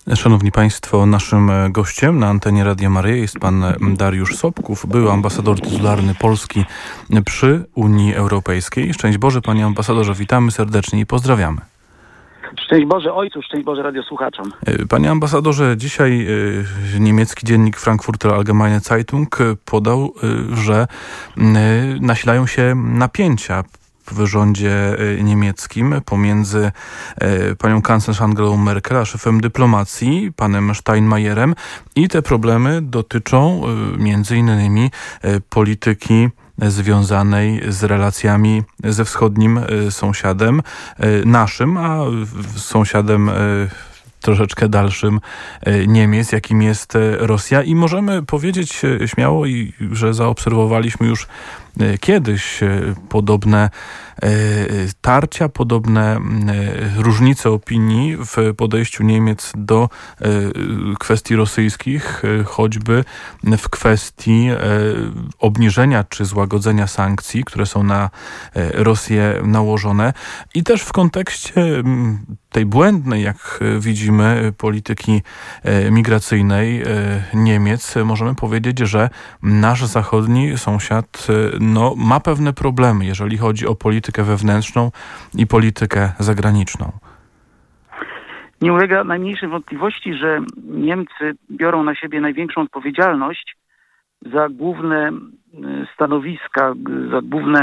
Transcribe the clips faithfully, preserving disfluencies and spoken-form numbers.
Szanowni Państwo, naszym gościem na antenie Radia Maryja jest pan Dariusz Sobków, były ambasador tytularny Polski przy Unii Europejskiej. Szczęść Boże, panie ambasadorze, witamy serdecznie i pozdrawiamy. Szczęść Boże Ojcu, szczęść Boże radiosłuchaczom. Panie ambasadorze, dzisiaj niemiecki dziennik Frankfurter Allgemeine Zeitung podał, że nasilają się napięcia w rządzie niemieckim pomiędzy panią kanclerz Angelą Merkel a szefem dyplomacji, panem Steinmeierem, i te problemy dotyczą między innymi polityki związanej z relacjami ze wschodnim sąsiadem naszym, a sąsiadem troszeczkę dalszym Niemiec, jakim jest Rosja. I możemy powiedzieć śmiało, że zaobserwowaliśmy już kiedyś podobne tarcia, podobne różnice opinii w podejściu Niemiec do kwestii rosyjskich, choćby w kwestii obniżenia czy złagodzenia sankcji, które są na Rosję nałożone. I też w kontekście tej błędnej, jak widzimy, polityki migracyjnej Niemiec, możemy powiedzieć, że nasz zachodni sąsiad no, ma pewne problemy, jeżeli chodzi o politykę wewnętrzną i politykę zagraniczną. Nie ulega najmniejszej wątpliwości, że Niemcy biorą na siebie największą odpowiedzialność za główne stanowiska, za główne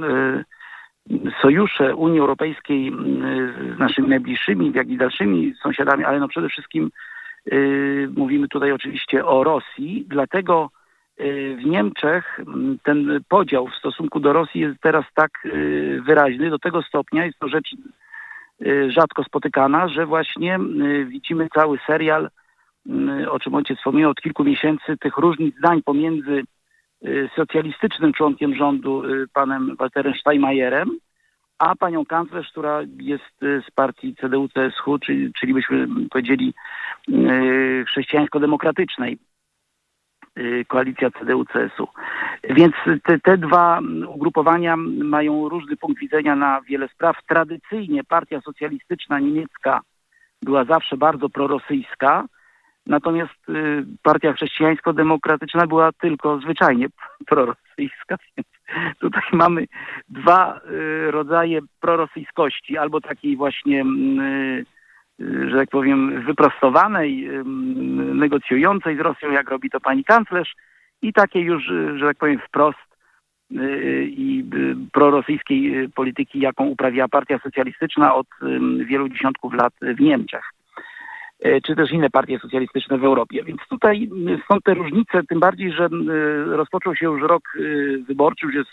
sojusze Unii Europejskiej z naszymi najbliższymi, jak i dalszymi sąsiadami, ale no przede wszystkim mówimy tutaj oczywiście o Rosji, dlatego w Niemczech ten podział w stosunku do Rosji jest teraz tak wyraźny, do tego stopnia, jest to rzecz rzadko spotykana, że właśnie widzimy cały serial, o czym ojciec wspomniał od kilku miesięcy, tych różnic zdań pomiędzy socjalistycznym członkiem rządu, panem Walterem Steinmeierem, a panią kanclerz, która jest z partii C D U C S U, czyli, czyli byśmy powiedzieli chrześcijańsko-demokratycznej. Koalicja C D U C S U. Więc te, te dwa ugrupowania mają różny punkt widzenia na wiele spraw. Tradycyjnie partia socjalistyczna niemiecka była zawsze bardzo prorosyjska, natomiast y, partia chrześcijańsko-demokratyczna była tylko zwyczajnie prorosyjska. Więc tutaj mamy dwa y, rodzaje prorosyjskości, albo takiej właśnie y, że tak powiem, wyprostowanej, negocjującej z Rosją, jak robi to pani kanclerz, i takiej już, że tak powiem, wprost i prorosyjskiej polityki, jaką uprawia partia socjalistyczna od wielu dziesiątków lat w Niemczech, czy też inne partie socjalistyczne w Europie. Więc tutaj są te różnice, tym bardziej, że rozpoczął się już rok wyborczy, już jest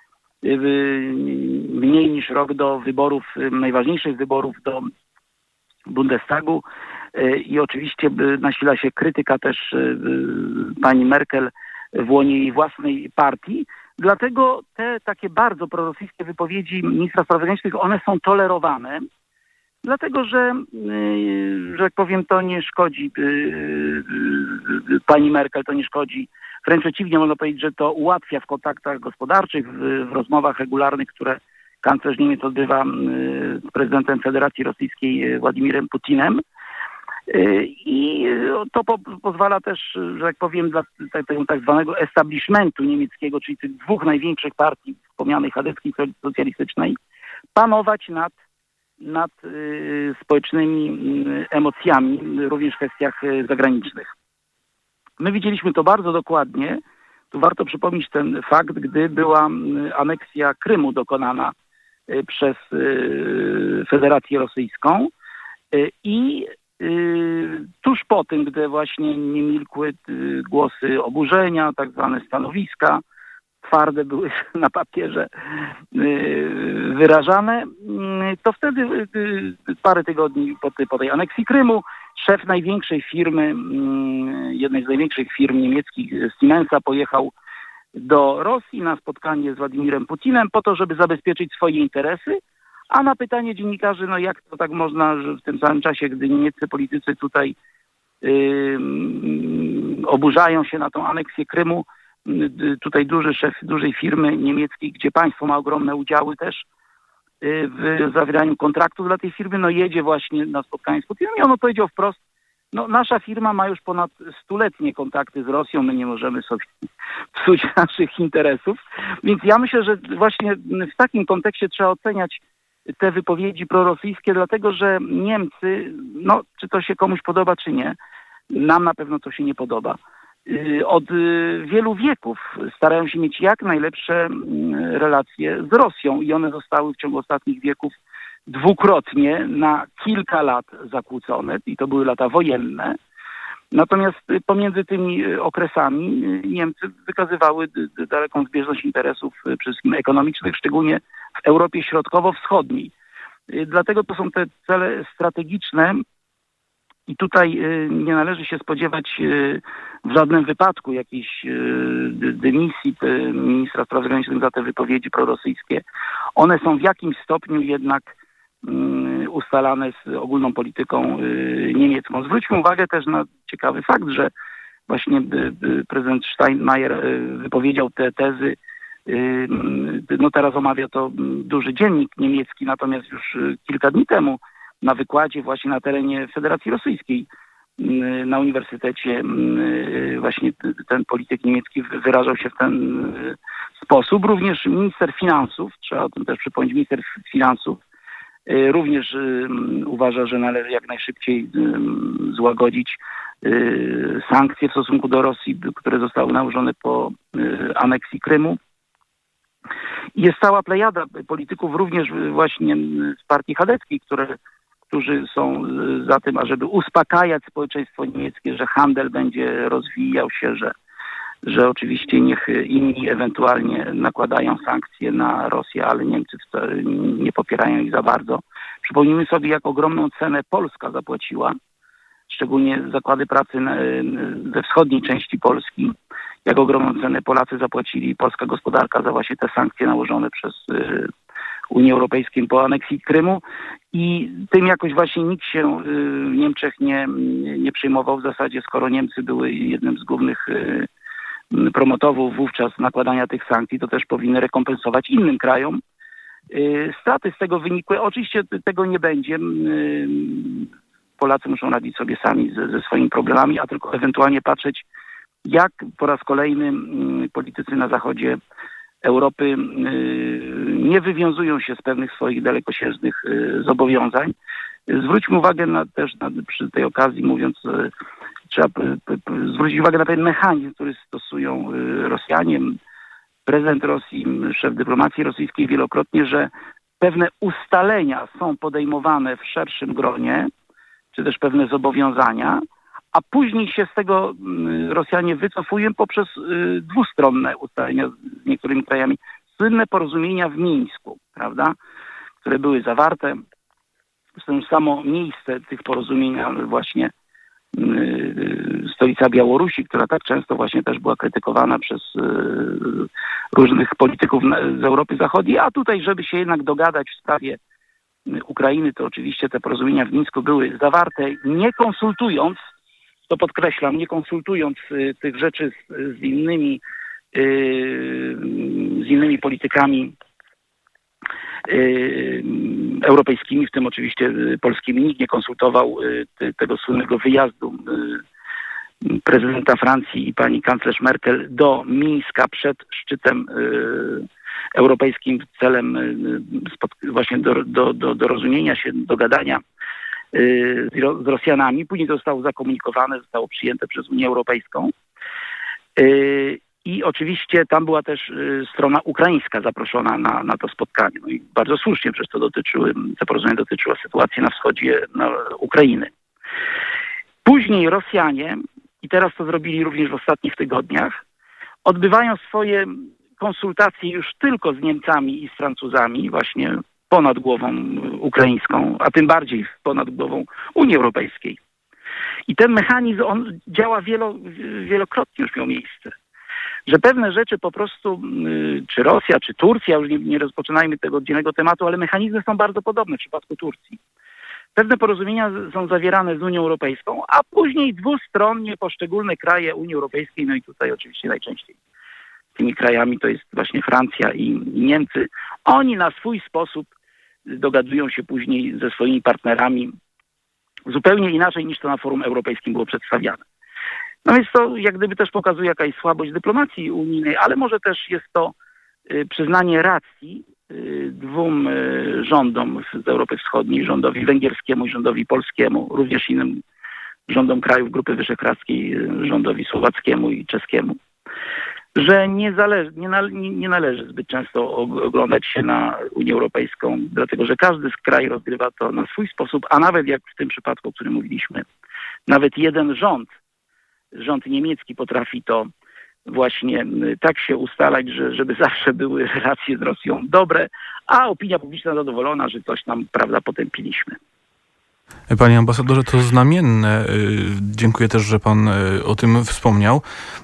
mniej niż rok do wyborów, najważniejszych wyborów do Bundestagu, i oczywiście nasila się krytyka też pani Merkel w łonie jej własnej partii. Dlatego te takie bardzo prorosyjskie wypowiedzi ministra spraw zagranicznych, one są tolerowane, dlatego że, że jak powiem, to nie szkodzi pani Merkel, to nie szkodzi. Wręcz przeciwnie, można powiedzieć, że to ułatwia w kontaktach gospodarczych, w, w rozmowach regularnych, które kanclerz Niemiec odbywa z prezydentem Federacji Rosyjskiej Władimirem Putinem. I to po, pozwala też, że tak powiem, dla tego tak zwanego establishmentu niemieckiego, czyli tych dwóch największych partii wspomnianej chadeckiej socjalistycznej, panować nad, nad y, społecznymi y, emocjami, również w kwestiach y, zagranicznych. My widzieliśmy to bardzo dokładnie. Tu warto przypomnieć ten fakt, gdy była y, aneksja Krymu dokonana przez Federację Rosyjską i tuż po tym, gdy właśnie nie milkły głosy oburzenia, tak zwane stanowiska twarde były na papierze wyrażane, to wtedy parę tygodni po tej, po tej aneksji Krymu szef największej firmy, jednej z największych firm niemieckich, Siemensa, pojechał do Rosji na spotkanie z Władimirem Putinem po to, żeby zabezpieczyć swoje interesy, a na pytanie dziennikarzy, no jak to tak można, że w tym samym czasie, gdy niemieccy politycy tutaj yy, oburzają się na tą aneksję Krymu, yy, tutaj duży szef dużej firmy niemieckiej, gdzie państwo ma ogromne udziały też yy, w zawieraniu kontraktów dla tej firmy, no jedzie właśnie na spotkanie z Putinem i on odpowiedział wprost No, nasza firma ma już ponad stuletnie kontakty z Rosją, my nie możemy sobie psuć naszych interesów, więc ja myślę, że właśnie w takim kontekście trzeba oceniać te wypowiedzi prorosyjskie, dlatego że Niemcy, no czy to się komuś podoba, czy nie, nam na pewno to się nie podoba, od wielu wieków starają się mieć jak najlepsze relacje z Rosją i one zostały w ciągu ostatnich wieków dwukrotnie na kilka lat zakłócone i to były lata wojenne. Natomiast pomiędzy tymi okresami Niemcy wykazywały daleką zbieżność interesów, przede wszystkim ekonomicznych, szczególnie w Europie Środkowo-Wschodniej. Dlatego to są te cele strategiczne i tutaj nie należy się spodziewać w żadnym wypadku jakiejś dymisji ministra spraw zagranicznych za te wypowiedzi prorosyjskie. One są w jakimś stopniu jednak ustalane z ogólną polityką niemiecką. Zwróćmy uwagę też na ciekawy fakt, że właśnie prezydent Steinmeier wypowiedział te tezy. No teraz omawia to duży dziennik niemiecki, natomiast już kilka dni temu na wykładzie właśnie na terenie Federacji Rosyjskiej na uniwersytecie właśnie ten polityk niemiecki wyrażał się w ten sposób. Również minister finansów, trzeba o tym też przypomnieć, minister finansów również uważa, że należy jak najszybciej złagodzić sankcje w stosunku do Rosji, które zostały nałożone po aneksji Krymu. Jest cała plejada polityków również właśnie z partii chadeckiej, które, którzy są za tym, ażeby uspokajać społeczeństwo niemieckie, że handel będzie rozwijał się, że, że oczywiście niech inni ewentualnie nakładają sankcje na Rosję, ale Niemcy nie popierają ich za bardzo. Przypomnijmy sobie, jak ogromną cenę Polska zapłaciła, szczególnie zakłady pracy we wschodniej części Polski, jak ogromną cenę Polacy zapłacili, polska gospodarka za właśnie te sankcje nałożone przez Unię Europejską po aneksji Krymu i tym jakoś właśnie nikt się w Niemczech nie, nie przejmował w zasadzie, skoro Niemcy były jednym z głównych promotorów wówczas nakładania tych sankcji, to też powinny rekompensować innym krajom. Straty z tego wynikły, oczywiście tego nie będzie. Polacy muszą radzić sobie sami ze, ze swoimi problemami, a tylko ewentualnie patrzeć, jak po raz kolejny politycy na zachodzie Europy nie wywiązują się z pewnych swoich dalekosiężnych zobowiązań. Zwróćmy uwagę na, też na, przy tej okazji, mówiąc, trzeba p, p, zwrócić uwagę na ten mechanizm, który stosują Rosjanie. Prezydent Rosji, szef dyplomacji rosyjskiej wielokrotnie, że pewne ustalenia są podejmowane w szerszym gronie, czy też pewne zobowiązania, a później się z tego Rosjanie wycofują poprzez dwustronne ustalenia z niektórymi krajami. Słynne porozumienia w Mińsku, prawda, które były zawarte. Zresztą samo miejsce tych porozumień, właśnie stolica Białorusi, która tak często właśnie też była krytykowana przez różnych polityków z Europy Zachodniej, a tutaj, żeby się jednak dogadać w sprawie Ukrainy, to oczywiście te porozumienia w Mińsku były zawarte, nie konsultując, to podkreślam, nie konsultując tych rzeczy z, z innymi z innymi politykami europejskimi, w tym oczywiście polskimi. Nikt nie konsultował te, tego słynnego wyjazdu prezydenta Francji i pani kanclerz Merkel do Mińska przed szczytem europejskim celem właśnie do, do, do, dorozumienia się, dogadania z Rosjanami. Później to zostało zakomunikowane, zostało przyjęte przez Unię Europejską. I oczywiście tam była też strona ukraińska zaproszona na, na to spotkanie. No i bardzo słusznie, przecież to dotyczyły, te porozumienia dotyczyło sytuacji na wschodzie na Ukrainy. Później Rosjanie, i teraz to zrobili również w ostatnich tygodniach, odbywają swoje konsultacje już tylko z Niemcami i z Francuzami, właśnie ponad głową ukraińską, a tym bardziej ponad głową Unii Europejskiej. I ten mechanizm, on działa wielo, wielokrotnie już miał miejsce. Że pewne rzeczy po prostu, czy Rosja, czy Turcja, już nie, nie rozpoczynajmy tego oddzielnego tematu, ale mechanizmy są bardzo podobne w przypadku Turcji. Pewne porozumienia są zawierane z Unią Europejską, a później dwustronnie poszczególne kraje Unii Europejskiej, no i tutaj oczywiście najczęściej tymi krajami to jest właśnie Francja i, i Niemcy. Oni na swój sposób dogadują się później ze swoimi partnerami zupełnie inaczej niż to na forum europejskim było przedstawiane. No więc to jak gdyby też pokazuje jakaś słabość dyplomacji unijnej, ale może też jest to przyznanie racji dwóm rządom z Europy Wschodniej, rządowi węgierskiemu i rządowi polskiemu, również innym rządom krajów Grupy Wyszehradzkiej, rządowi słowackiemu i czeskiemu, że nie, zależy, nie, nale, nie, nie należy zbyt często oglądać się na Unię Europejską, dlatego że każdy z krajów rozgrywa to na swój sposób, a nawet jak w tym przypadku, o którym mówiliśmy, nawet jeden rząd, rząd niemiecki potrafi to właśnie tak się ustalać, że, żeby zawsze były relacje z Rosją dobre, a opinia publiczna zadowolona, że coś tam, prawda, potępiliśmy. Panie ambasadorze, to znamienne. Dziękuję też, że pan o tym wspomniał,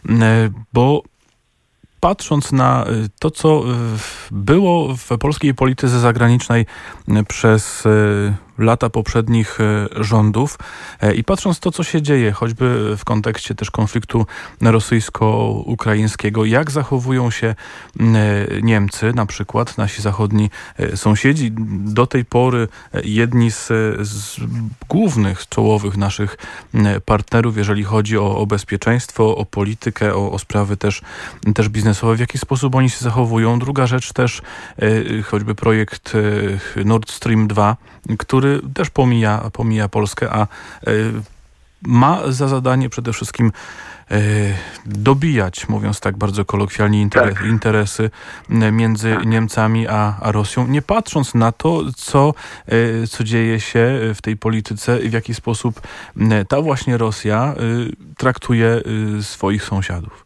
bo patrząc na to, co było w polskiej polityce zagranicznej przez lata poprzednich rządów i patrząc to, co się dzieje, choćby w kontekście też konfliktu rosyjsko-ukraińskiego, jak zachowują się Niemcy, na przykład nasi zachodni sąsiedzi, do tej pory jedni z, z głównych, czołowych naszych partnerów, jeżeli chodzi o, o bezpieczeństwo, o politykę, o, o sprawy też, też biznesowe, w jaki sposób oni się zachowują. Druga rzecz też, choćby projekt Nord Stream dwa, który też pomija, pomija Polskę, a y, ma za zadanie przede wszystkim y, dobijać, mówiąc tak bardzo kolokwialnie, interes, tak. interesy między tak. Niemcami a, a Rosją, nie patrząc na to, co, y, co dzieje się w tej polityce i w jaki sposób y, ta właśnie Rosja y, traktuje y, swoich sąsiadów.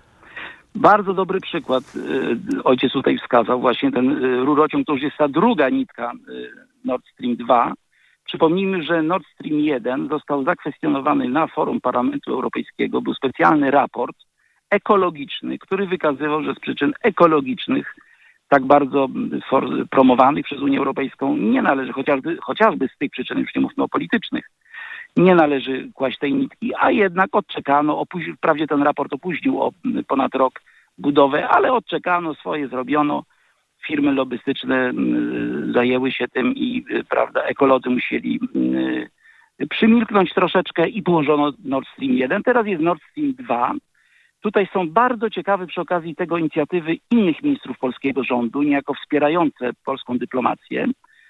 Bardzo dobry przykład y, ojciec tutaj wskazał, właśnie ten y, rurociąg, to już jest ta druga nitka y, Nord Stream dwa. Przypomnijmy, że Nord Stream jeden został zakwestionowany na forum Parlamentu Europejskiego. Był specjalny raport ekologiczny, który wykazywał, że z przyczyn ekologicznych, tak bardzo for, promowanych przez Unię Europejską, nie należy, chociażby, chociażby z tych przyczyn, już nie mówmy o politycznych, nie należy kłaść tej nitki, a jednak odczekano, opóź- wprawdzie ten raport opóźnił o ponad rok budowę, ale odczekano, swoje zrobiono. Firmy lobbystyczne zajęły się tym i, prawda, ekolodzy musieli przymilknąć troszeczkę i położono Nord Stream jeden. Teraz jest Nord Stream dwa. Tutaj są bardzo ciekawe przy okazji tego inicjatywy innych ministrów polskiego rządu, niejako wspierające polską dyplomację,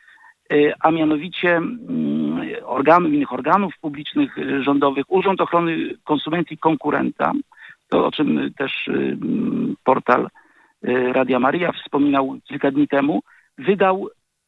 a mianowicie organów, innych organów publicznych, rządowych, Urząd Ochrony Konsumencji i Konkurenta, to o czym też portal Radia Maryja wspominał kilka dni temu, wydał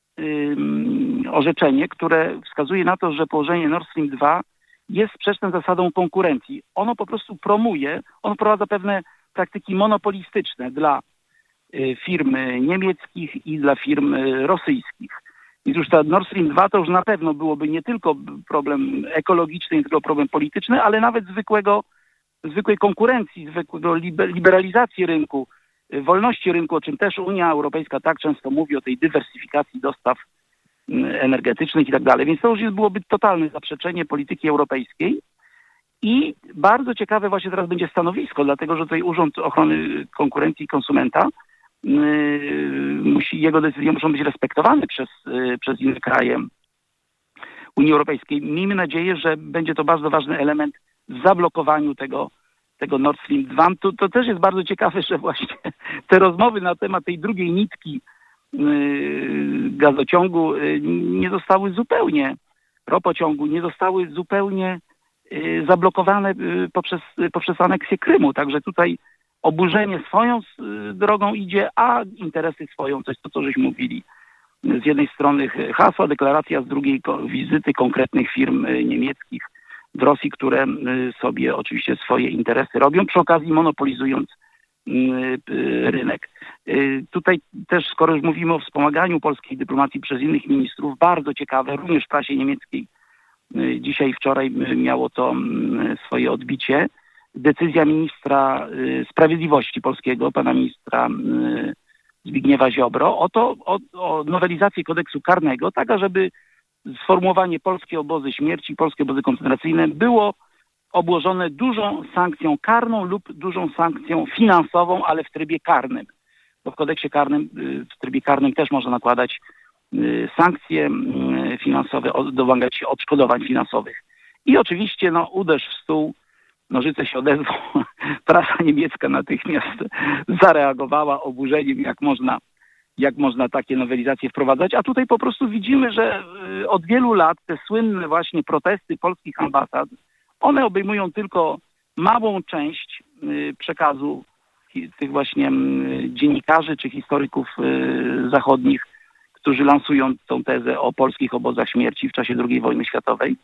um, orzeczenie, które wskazuje na to, że położenie Nord Stream dwa jest sprzeczne z zasadą konkurencji. Ono po prostu promuje, ono wprowadza pewne praktyki monopolistyczne dla y, firm niemieckich i dla firm y, rosyjskich. Więc już ta Nord Stream dwa to już na pewno byłoby nie tylko problem ekologiczny, nie tylko problem polityczny, ale nawet zwykłego, zwykłej konkurencji, zwykłego liberalizacji rynku, wolności rynku, o czym też Unia Europejska tak często mówi, o tej dywersyfikacji dostaw energetycznych i tak dalej. Więc to już byłoby totalne zaprzeczenie polityki europejskiej. I bardzo ciekawe właśnie teraz będzie stanowisko, dlatego że tutaj Urząd Ochrony Konkurencji i Konsumenta, yy, musi, jego decyzje muszą być respektowane przez, yy, przez inne kraje Unii Europejskiej. Miejmy nadzieję, że będzie to bardzo ważny element w zablokowaniu tego tego Nord Stream dwa. To, to też jest bardzo ciekawe, że właśnie te rozmowy na temat tej drugiej nitki yy, gazociągu yy, nie zostały zupełnie, ropociągu, nie zostały zupełnie yy, zablokowane yy, poprzez, yy, poprzez aneksję Krymu. Także tutaj oburzenie swoją yy, drogą idzie, a interesy swoją, to jest to, co żeśmy mówili. Z jednej strony hasła, deklaracja, z drugiej wizyty konkretnych firm yy, niemieckich w Rosji, które sobie oczywiście swoje interesy robią, przy okazji monopolizując rynek. Tutaj też, skoro już mówimy o wspomaganiu polskiej dyplomacji przez innych ministrów, bardzo ciekawe, również w prasie niemieckiej, dzisiaj i wczoraj miało to swoje odbicie, decyzja ministra sprawiedliwości polskiego, pana ministra Zbigniewa Ziobro, o to, o, o nowelizację kodeksu karnego, tak ażeby sformułowanie polskie obozy śmierci, polskie obozy koncentracyjne było obłożone dużą sankcją karną lub dużą sankcją finansową, ale w trybie karnym. Bo w kodeksie karnym, w trybie karnym też można nakładać sankcje finansowe, domagać się odszkodowań finansowych. I oczywiście no, uderz w stół, nożyce się odezwą. Prasa niemiecka natychmiast zareagowała oburzeniem, jak można, jak można takie nowelizacje wprowadzać. A tutaj po prostu widzimy, że od wielu lat te słynne właśnie protesty polskich ambasad, one obejmują tylko małą część przekazu tych właśnie dziennikarzy czy historyków zachodnich, którzy lansują tą tezę o polskich obozach śmierci w czasie drugiej wojny światowej.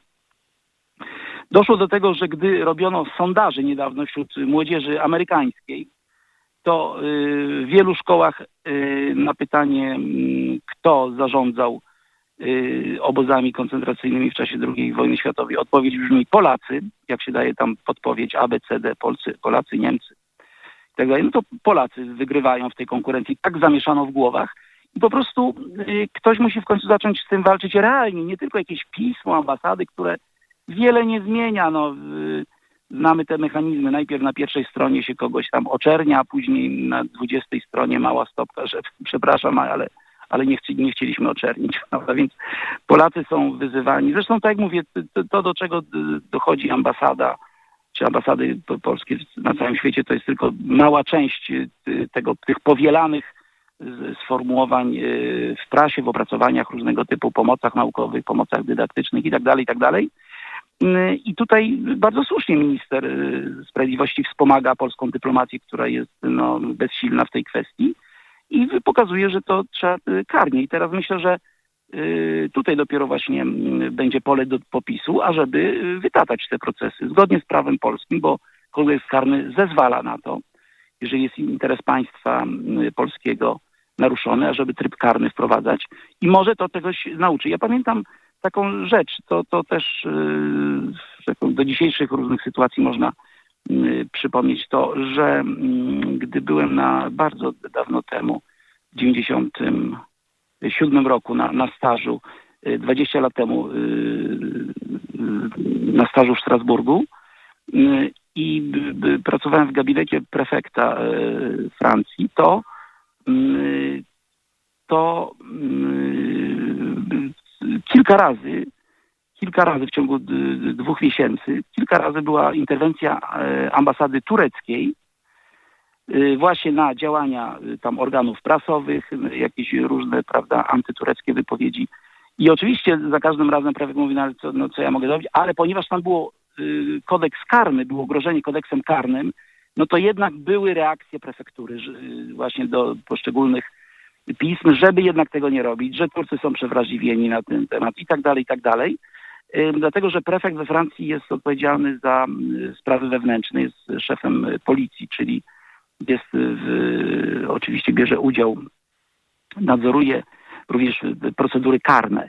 Doszło do tego, że gdy robiono sondaże niedawno wśród młodzieży amerykańskiej, to w wielu szkołach na pytanie, kto zarządzał obozami koncentracyjnymi w czasie drugiej wojny światowej, odpowiedź brzmi Polacy, jak się daje tam podpowiedź A, B, C, D, Polscy, Polacy, Niemcy i tak dalej. No to Polacy wygrywają w tej konkurencji, tak zamieszano w głowach. I po prostu y, ktoś musi w końcu zacząć z tym walczyć realnie, nie tylko jakieś pismo, ambasady, które wiele nie zmienia. No, y, znamy te mechanizmy. Najpierw na pierwszej stronie się kogoś tam oczernia, a później na dwudziestej stronie mała stopka, że przepraszam, ale, ale nie, chci, nie chcieliśmy oczernić. Prawda? Więc Polacy są wyzywani. Zresztą tak jak mówię, to, to do czego dochodzi ambasada, czy ambasady polskie na całym świecie, to jest tylko mała część tego, tych powielanych sformułowań w prasie, w opracowaniach różnego typu, pomocach naukowych, pomocach dydaktycznych itd., itd. I tutaj bardzo słusznie minister sprawiedliwości wspomaga polską dyplomację, która jest no, bezsilna w tej kwestii i pokazuje, że to trzeba karnie. I teraz myślę, że tutaj dopiero właśnie będzie pole do popisu, ażeby wytatać te procesy zgodnie z prawem polskim, bo kodeks karny zezwala na to, jeżeli jest interes państwa polskiego naruszony, ażeby tryb karny wprowadzać i może to czegoś nauczy. Ja pamiętam taką rzecz, to, to też yy, do dzisiejszych różnych sytuacji można yy, przypomnieć to, że yy, gdy byłem na bardzo dawno temu, w dziewięćdziesiątym siódmym roku na, na stażu, yy, dwadzieścia lat temu yy, yy, na stażu w Strasburgu yy, i b, b, pracowałem w gabinecie prefekta yy, Francji, to yy, to yy, kilka razy, kilka razy w ciągu dwóch miesięcy, kilka razy była interwencja ambasady tureckiej właśnie na działania tam organów prasowych, jakieś różne, prawda, antytureckie wypowiedzi. I oczywiście za każdym razem prefekt mówi, no, ale co, no, co ja mogę zrobić, ale ponieważ tam było kodeks karny, było grożenie kodeksem karnym, no to jednak były reakcje prefektury właśnie do poszczególnych pism, żeby jednak tego nie robić, że Turcy są przewrażliwieni na ten temat i tak dalej, i tak dalej. Dlatego, że prefekt we Francji jest odpowiedzialny za sprawy wewnętrzne, jest szefem policji, czyli jest w, oczywiście bierze udział, nadzoruje również procedury karne.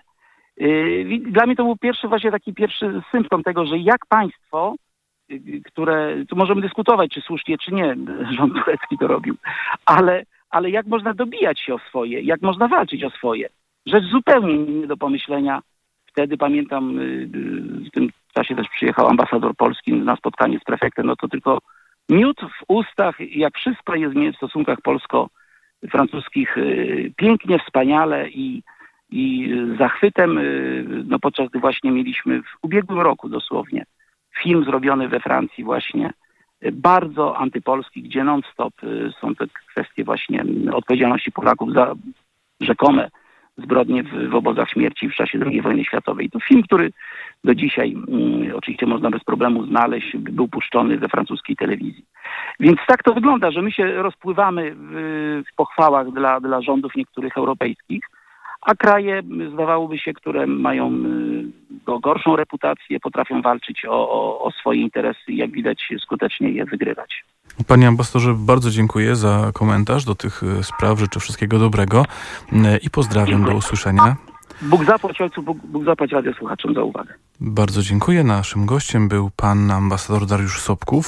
Dla mnie to był pierwszy właśnie taki pierwszy symptom tego, że jak państwo, które, tu możemy dyskutować, czy słusznie, czy nie, rząd turecki to robił, ale ale jak można dobijać się o swoje, jak można walczyć o swoje. Rzecz zupełnie nie do pomyślenia. Wtedy pamiętam, w tym czasie też przyjechał ambasador polski na spotkanie z prefektem, no to tylko miód w ustach, jak wszystko jest w stosunkach polsko-francuskich pięknie, wspaniale i, i zachwytem, no podczas gdy właśnie mieliśmy w ubiegłym roku dosłownie film zrobiony we Francji właśnie, bardzo antypolski, gdzie non-stop są te kwestie właśnie odpowiedzialności Polaków za rzekome zbrodnie w, w obozach śmierci w czasie drugiej wojny światowej. To film, który do dzisiaj um, oczywiście można bez problemu znaleźć, był puszczony we francuskiej telewizji. Więc tak to wygląda, że my się rozpływamy w, w pochwałach dla, dla rządów niektórych europejskich, a kraje, zdawałoby się, które mają y, gorszą reputację, potrafią walczyć o, o, o swoje interesy i jak widać skutecznie je wygrywać. Panie ambasadorze, bardzo dziękuję za komentarz do tych spraw. Życzę wszystkiego dobrego i pozdrawiam. Dziękuję. Do usłyszenia. Bóg zapłać ojcu, Bóg, Bóg zapłać radiosłuchaczom za uwagę. Bardzo dziękuję. Naszym gościem był pan ambasador Dariusz Sobków.